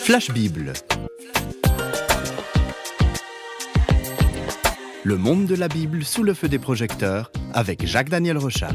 Flash Bible. Le monde de la Bible sous le feu des projecteurs avec Jacques-Daniel Rochat.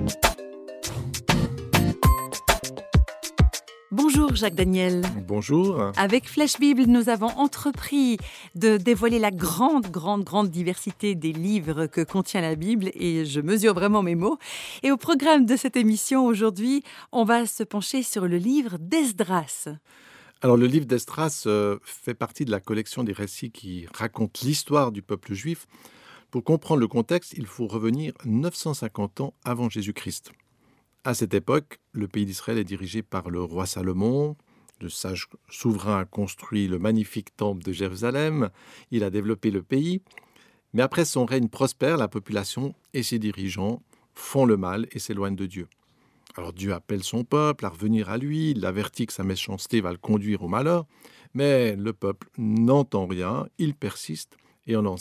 Bonjour Jacques-Daniel. Bonjour. Avec Flash Bible, nous avons entrepris de dévoiler la grande diversité des livres que contient la Bible et je mesure vraiment mes mots. Et au programme de cette émission aujourd'hui, on va se pencher sur le livre d'Esdras. Alors le livre d'Esdras fait partie de la collection des récits qui racontent l'histoire du peuple juif. Pour comprendre le contexte, il faut revenir 950 ans avant Jésus-Christ. À cette époque, le pays d'Israël est dirigé par le roi Salomon. Le sage souverain a construit le magnifique temple de Jérusalem. Il a développé le pays. Mais après son règne prospère, la population et ses dirigeants font le mal et s'éloignent de Dieu. Alors Dieu appelle son peuple à revenir à lui. Il l'avertit que sa méchanceté va le conduire au malheur. Mais le peuple n'entend rien. Il persiste. Et en l'an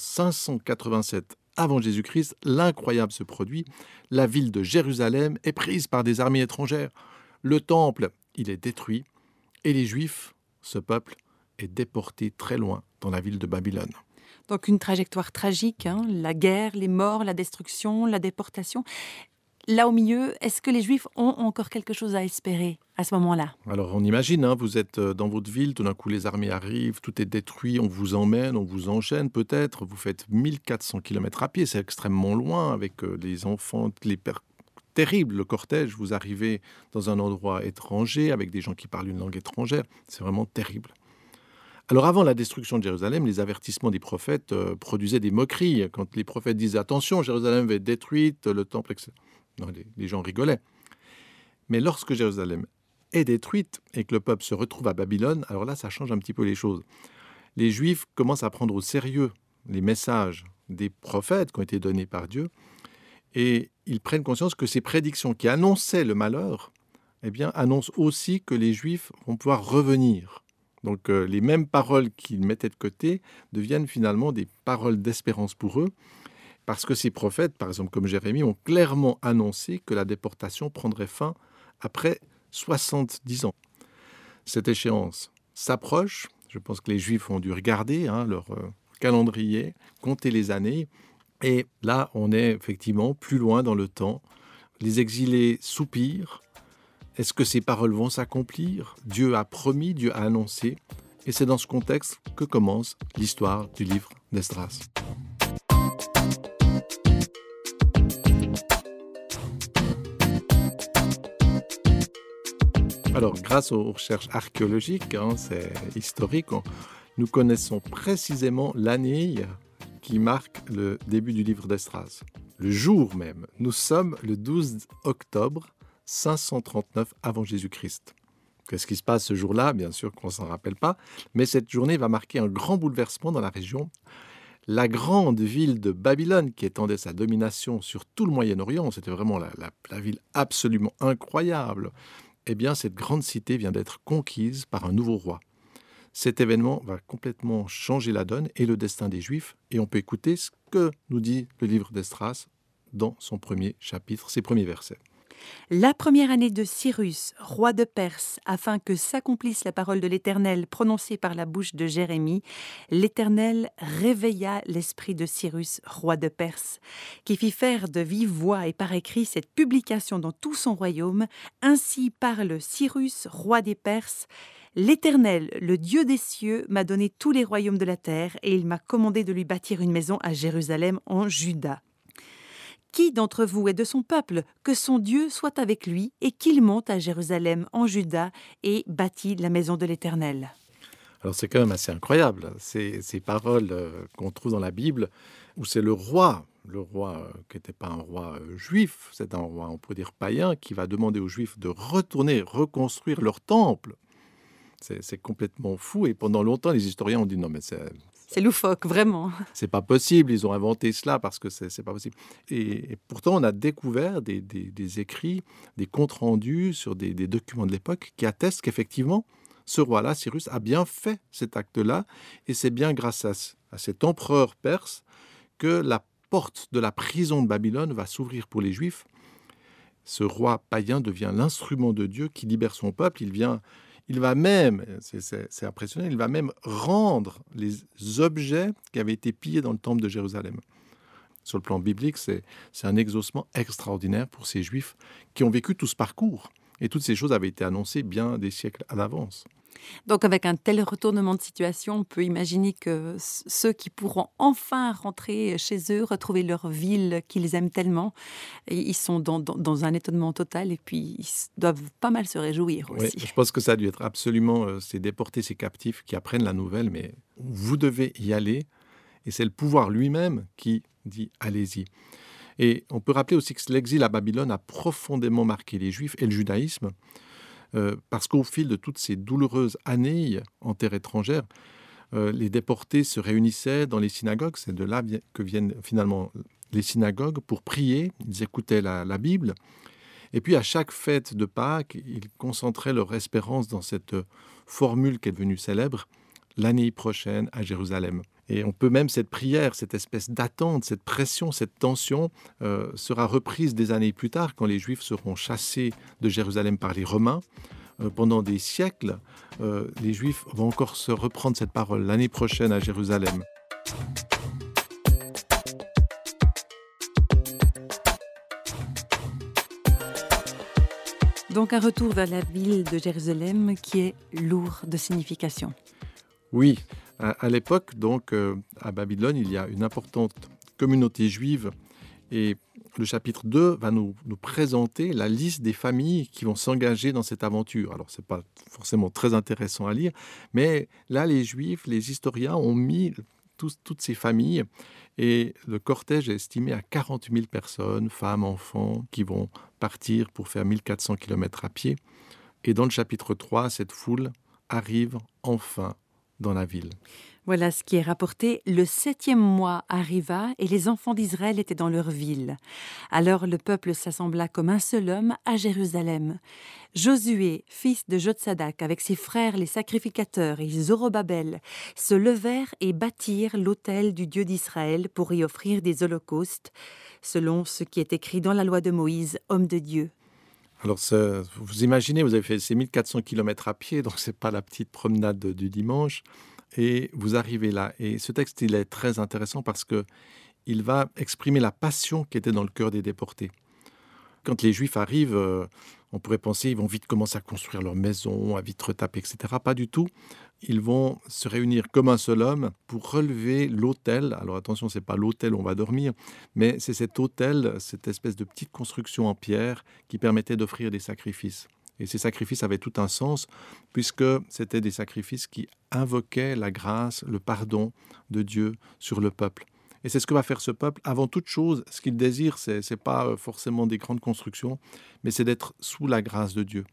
587 avant Jésus-Christ, l'incroyable se produit. La ville de Jérusalem est prise par des armées étrangères. Le temple, il est détruit. Et les Juifs, ce peuple, est déporté très loin dans la ville de Babylone. Donc une trajectoire tragique, la guerre, les morts, la destruction, la déportation. Là au milieu, est-ce que les Juifs ont encore quelque chose à espérer à ce moment-là ? Alors on imagine, vous êtes dans votre ville, tout d'un coup les armées arrivent, tout est détruit, on vous emmène, on vous enchaîne peut-être, vous faites 1400 km à pied, c'est extrêmement loin avec les enfants, terrible le cortège, vous arrivez dans un endroit étranger avec des gens qui parlent une langue étrangère, c'est vraiment terrible. Alors avant la destruction de Jérusalem, les avertissements des prophètes produisaient des moqueries. Quand les prophètes disaient « Attention, Jérusalem va être détruite, le temple, etc. » Non, les gens rigolaient. Mais lorsque Jérusalem est détruite et que le peuple se retrouve à Babylone, alors là, ça change un petit peu les choses. Les Juifs commencent à prendre au sérieux les messages des prophètes qui ont été donnés par Dieu et ils prennent conscience que ces prédictions qui annonçaient le malheur, annoncent aussi que les Juifs vont pouvoir revenir. Donc les mêmes paroles qu'ils mettaient de côté deviennent finalement des paroles d'espérance pour eux, parce que ces prophètes, par exemple comme Jérémie, ont clairement annoncé que la déportation prendrait fin après 70 ans. Cette échéance s'approche. Je pense que les Juifs ont dû regarder leur calendrier, compter les années. Et là, on est effectivement plus loin dans le temps. Les exilés soupirent. Est-ce que ces paroles vont s'accomplir ? Dieu a promis, Dieu a annoncé. Et c'est dans ce contexte que commence l'histoire du livre d'Esdras. Alors, grâce aux recherches archéologiques, c'est historique, nous connaissons précisément l'année qui marque le début du livre d'Esdras. Le jour même, nous sommes le 12 octobre 539 avant Jésus-Christ. Qu'est-ce qui se passe ce jour-là ? Bien sûr qu'on ne s'en rappelle pas, mais cette journée va marquer un grand bouleversement dans la région. La grande ville de Babylone, qui étendait sa domination sur tout le Moyen-Orient, c'était vraiment la ville absolument incroyable. Cette grande cité vient d'être conquise par un nouveau roi. Cet événement va complètement changer la donne et le destin des Juifs. Et on peut écouter ce que nous dit le livre d'Esdras dans son premier chapitre, ses premiers versets. La première année de Cyrus, roi de Perse, afin que s'accomplisse la parole de l'Éternel prononcée par la bouche de Jérémie, l'Éternel réveilla l'esprit de Cyrus, roi de Perse, qui fit faire de vive voix et par écrit cette publication dans tout son royaume. Ainsi parle Cyrus, roi des Perses. L'Éternel, le Dieu des cieux, m'a donné tous les royaumes de la terre et il m'a commandé de lui bâtir une maison à Jérusalem en Juda. Qui d'entre vous est de son peuple, que son Dieu soit avec lui et qu'il monte à Jérusalem en Juda et bâtit la maison de l'Éternel. Alors c'est quand même assez incroyable, ces paroles qu'on trouve dans la Bible, où c'est le roi qui n'était pas un roi juif, c'est un roi, on pourrait dire païen, qui va demander aux Juifs de retourner, reconstruire leur temple. C'est complètement fou et pendant longtemps les historiens ont dit non mais c'est loufoque, vraiment. C'est pas possible, ils ont inventé cela parce que c'est pas possible. Et pourtant, on a découvert des écrits, des comptes rendus sur des documents de l'époque qui attestent qu'effectivement, ce roi-là, Cyrus, a bien fait cet acte-là. Et c'est bien grâce à cet empereur perse que la porte de la prison de Babylone va s'ouvrir pour les Juifs. Ce roi païen devient l'instrument de Dieu qui libère son peuple. Il va même, c'est impressionnant, il va même rendre les objets qui avaient été pillés dans le temple de Jérusalem. Sur le plan biblique, c'est un exaucement extraordinaire pour ces Juifs qui ont vécu tout ce parcours. Et toutes ces choses avaient été annoncées bien des siècles à l'avance. Donc avec un tel retournement de situation, on peut imaginer que ceux qui pourront enfin rentrer chez eux, retrouver leur ville qu'ils aiment tellement, ils sont dans un étonnement total et puis ils doivent pas mal se réjouir Oui, aussi. je pense que ça a dû être absolument ces déportés, ces captifs qui apprennent la nouvelle, mais vous devez y aller. Et c'est le pouvoir lui-même qui dit « allez-y ». Et on peut rappeler aussi que l'exil à Babylone a profondément marqué les Juifs et le judaïsme, parce qu'au fil de toutes ces douloureuses années en terre étrangère, les déportés se réunissaient dans les synagogues. C'est de là que viennent finalement les synagogues pour prier. Ils écoutaient la Bible. Et puis à chaque fête de Pâques, ils concentraient leur espérance dans cette formule qui est devenue célèbre, l'année prochaine à Jérusalem. Et on peut même, cette prière, cette espèce d'attente, cette pression, cette tension sera reprise des années plus tard quand les Juifs seront chassés de Jérusalem par les Romains. Pendant des siècles, les Juifs vont encore se reprendre cette parole l'année prochaine à Jérusalem. Donc un retour vers la ville de Jérusalem qui est lourd de signification. Oui, à l'époque, donc, à Babylone, il y a une importante communauté juive et le chapitre 2 va nous présenter la liste des familles qui vont s'engager dans cette aventure. Alors, ce n'est pas forcément très intéressant à lire, mais là, les Juifs, les historiens ont mis toutes ces familles et le cortège est estimé à 40 000 personnes, femmes, enfants, qui vont partir pour faire 1400 km à pied. Et dans le chapitre 3, cette foule arrive enfin dans la ville. Voilà ce qui est rapporté. Le 7e mois arriva et les enfants d'Israël étaient dans leur ville. Alors le peuple s'assembla comme un seul homme à Jérusalem. Josué, fils de Jotsadak, avec ses frères les sacrificateurs et Zorobabel, se levèrent et bâtirent l'autel du Dieu d'Israël pour y offrir des holocaustes, selon ce qui est écrit dans la loi de Moïse, homme de Dieu. Alors, vous imaginez, vous avez fait ces 1400 km à pied, donc ce n'est pas la petite promenade du dimanche, et vous arrivez là. Et ce texte, il est très intéressant parce qu'il va exprimer la passion qui était dans le cœur des déportés. Quand les Juifs arrivent, on pourrait penser qu'ils vont vite commencer à construire leur maison, à vite retaper, etc. Pas du tout. Ils vont se réunir comme un seul homme pour relever l'autel. Alors attention, ce n'est pas l'autel où on va dormir, mais c'est cet autel, cette espèce de petite construction en pierre qui permettait d'offrir des sacrifices. Et ces sacrifices avaient tout un sens, puisque c'était des sacrifices qui invoquaient la grâce, le pardon de Dieu sur le peuple. Et c'est ce que va faire ce peuple. Avant toute chose, ce qu'il désire, ce n'est pas forcément des grandes constructions, mais c'est d'être sous la grâce de Dieu.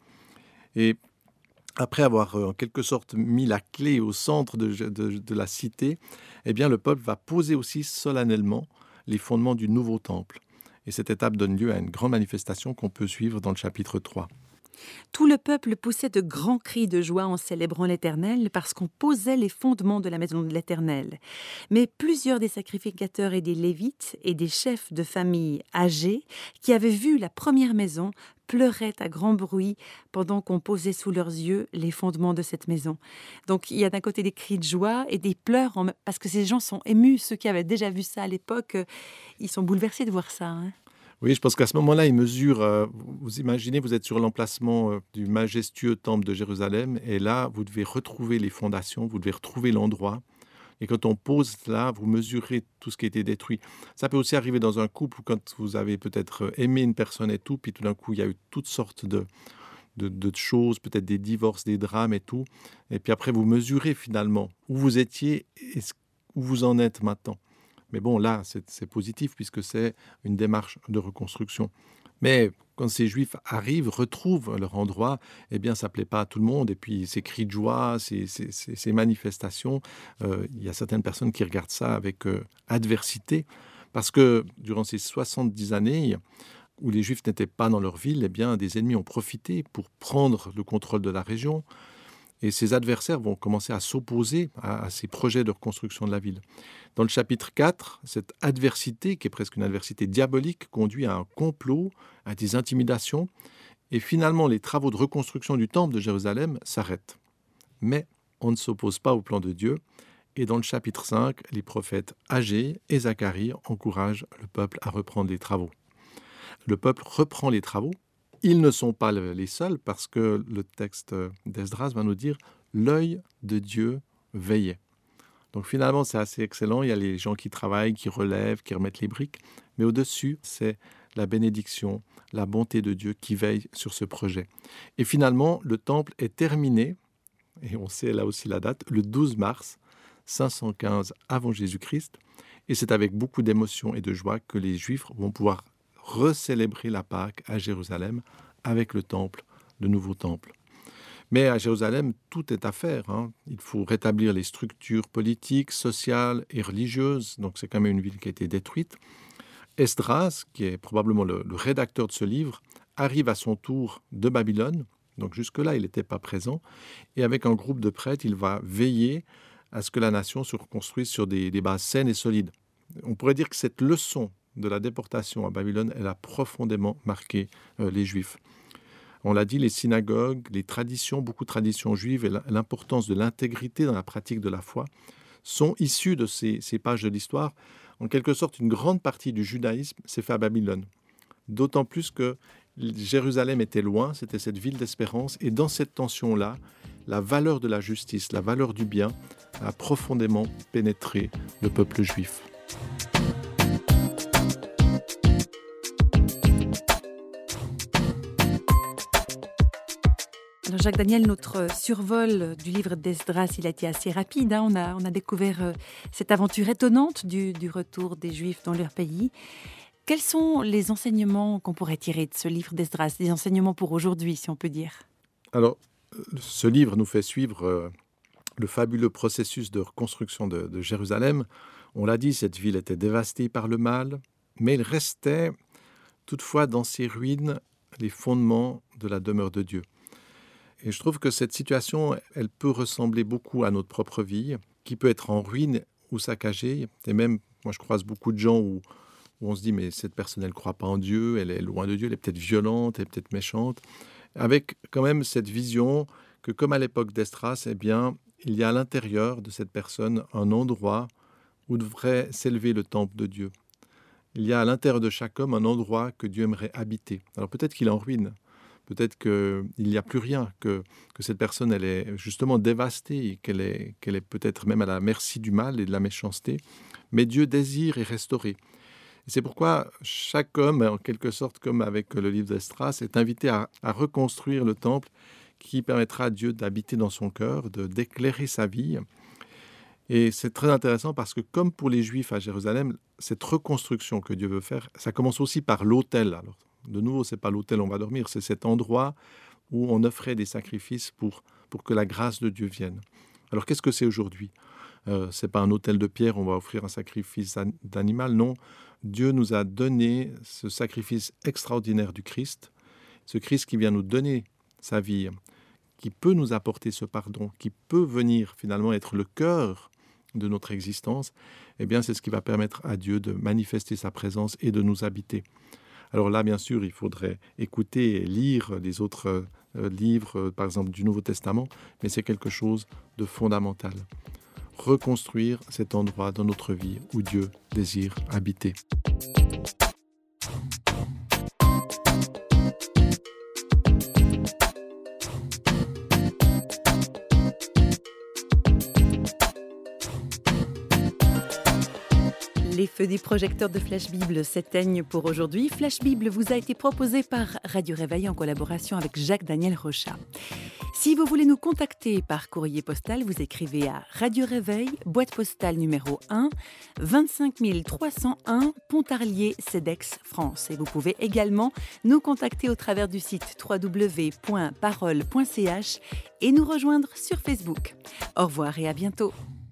Et après avoir en quelque sorte mis la clé au centre de la cité, eh bien, le peuple va poser aussi solennellement les fondements du nouveau temple. Et cette étape donne lieu à une grande manifestation qu'on peut suivre dans le chapitre 3. Tout le peuple poussait de grands cris de joie en célébrant l'Éternel parce qu'on posait les fondements de la maison de l'Éternel. Mais plusieurs des sacrificateurs et des Lévites et des chefs de famille âgés qui avaient vu la première maison pleuraient à grand bruit pendant qu'on posait sous leurs yeux les fondements de cette maison. Donc il y a d'un côté des cris de joie et des pleurs parce que ces gens sont émus. Ceux qui avaient déjà vu ça à l'époque, ils sont bouleversés de voir ça, hein. Oui, je pense qu'à ce moment-là, ils mesurent, vous imaginez, vous êtes sur l'emplacement du majestueux temple de Jérusalem, et là, vous devez retrouver les fondations, vous devez retrouver l'endroit. Et quand on pose là, vous mesurez tout ce qui a été détruit. Ça peut aussi arriver dans un couple, quand vous avez peut-être aimé une personne et tout, puis tout d'un coup, il y a eu toutes sortes de choses, peut-être des divorces, des drames et tout. Et puis après, vous mesurez finalement où vous étiez et où vous en êtes maintenant. Mais bon, là, c'est positif puisque c'est une démarche de reconstruction. Mais quand ces Juifs arrivent, retrouvent leur endroit, eh bien, ça ne plaît pas à tout le monde. Et puis, ces cris de joie, ces manifestations, il y a certaines personnes qui regardent ça avec adversité. Parce que durant ces 70 années où les Juifs n'étaient pas dans leur ville, eh bien, des ennemis ont profité pour prendre le contrôle de la région. Et ces adversaires vont commencer à s'opposer à ces projets de reconstruction de la ville. Dans le chapitre 4, cette adversité, qui est presque une adversité diabolique, conduit à un complot, à des intimidations. Et finalement, les travaux de reconstruction du temple de Jérusalem s'arrêtent. Mais on ne s'oppose pas au plan de Dieu. Et dans le chapitre 5, les prophètes Agée et Zacharie encouragent le peuple à reprendre les travaux. Le peuple reprend les travaux. Ils ne sont pas les seuls parce que le texte d'Esdras va nous dire « l'œil de Dieu veillait ». Donc finalement, c'est assez excellent. Il y a les gens qui travaillent, qui relèvent, qui remettent les briques. Mais au-dessus, c'est la bénédiction, la bonté de Dieu qui veille sur ce projet. Et finalement, le temple est terminé, et on sait là aussi la date, le 12 mars 515 avant Jésus-Christ. Et c'est avec beaucoup d'émotion et de joie que les Juifs vont pouvoir recélébrer la Pâque à Jérusalem avec le temple, le nouveau temple. Mais à Jérusalem, tout est à faire. Il faut rétablir les structures politiques, sociales et religieuses. Donc c'est quand même une ville qui a été détruite. Esdras, qui est probablement le rédacteur de ce livre, arrive à son tour de Babylone. Donc jusque-là, il n'était pas présent. Et avec un groupe de prêtres, il va veiller à ce que la nation se reconstruise sur des bases saines et solides. On pourrait dire que cette leçon de la déportation à Babylone, elle a profondément marqué les Juifs. On l'a dit, les synagogues, les traditions, beaucoup de traditions juives et l'importance de l'intégrité dans la pratique de la foi sont issues de ces pages de l'histoire. En quelque sorte, une grande partie du judaïsme s'est fait à Babylone. D'autant plus que Jérusalem était loin, c'était cette ville d'espérance. Et dans cette tension-là, la valeur de la justice, la valeur du bien a profondément pénétré le peuple juif. Alors Jacques Daniel, notre survol du livre d'Esdras, il a été assez rapide. On a découvert cette aventure étonnante du retour des Juifs dans leur pays. Quels sont les enseignements qu'on pourrait tirer de ce livre d'Esdras, des enseignements pour aujourd'hui, si on peut dire? Alors, ce livre nous fait suivre le fabuleux processus de reconstruction de Jérusalem. On l'a dit, cette ville était dévastée par le mal, mais il restait toutefois dans ses ruines les fondements de la demeure de Dieu. Et je trouve que cette situation, elle peut ressembler beaucoup à notre propre vie, qui peut être en ruine ou saccagée. Et même, moi je croise beaucoup de gens où on se dit, mais cette personne, elle ne croit pas en Dieu, elle est loin de Dieu, elle est peut-être violente, elle est peut-être méchante. Avec quand même cette vision que, comme à l'époque d'Esdras, eh bien, il y a à l'intérieur de cette personne un endroit où devrait s'élever le temple de Dieu. Il y a à l'intérieur de chaque homme un endroit que Dieu aimerait habiter. Alors peut-être qu'il est en ruine. Peut-être qu'il n'y a plus rien, que cette personne elle est justement dévastée, et qu'elle est peut-être même à la merci du mal et de la méchanceté. Mais Dieu désire et restaurer. Et c'est pourquoi chaque homme, en quelque sorte comme avec le livre d'Esdras, est invité à reconstruire le temple qui permettra à Dieu d'habiter dans son cœur, d'éclairer sa vie. Et c'est très intéressant parce que comme pour les Juifs à Jérusalem, cette reconstruction que Dieu veut faire, ça commence aussi par l'autel. Alors, de nouveau, ce n'est pas l'autel où on va dormir, c'est cet endroit où on offrait des sacrifices pour que la grâce de Dieu vienne. Alors, qu'est-ce que c'est aujourd'hui ? Ce n'est pas un autel de pierre, on va offrir un sacrifice d'animal. Non, Dieu nous a donné ce sacrifice extraordinaire du Christ, ce Christ qui vient nous donner sa vie, qui peut nous apporter ce pardon, qui peut venir finalement être le cœur de notre existence. Eh bien, c'est ce qui va permettre à Dieu de manifester sa présence et de nous habiter. Alors là, bien sûr, il faudrait écouter et lire les autres livres, par exemple du Nouveau Testament, mais c'est quelque chose de fondamental. Reconstruire cet endroit dans notre vie où Dieu désire habiter. Les feux des projecteurs de Flash Bible s'éteignent pour aujourd'hui. Flash Bible vous a été proposé par Radio Réveil en collaboration avec Jacques Daniel Rochat. Si vous voulez nous contacter par courrier postal, vous écrivez à Radio Réveil, boîte postale numéro 1, 25 301, Pontarlier, Cedex, France. Et vous pouvez également nous contacter au travers du site www.parole.ch et nous rejoindre sur Facebook. Au revoir et à bientôt.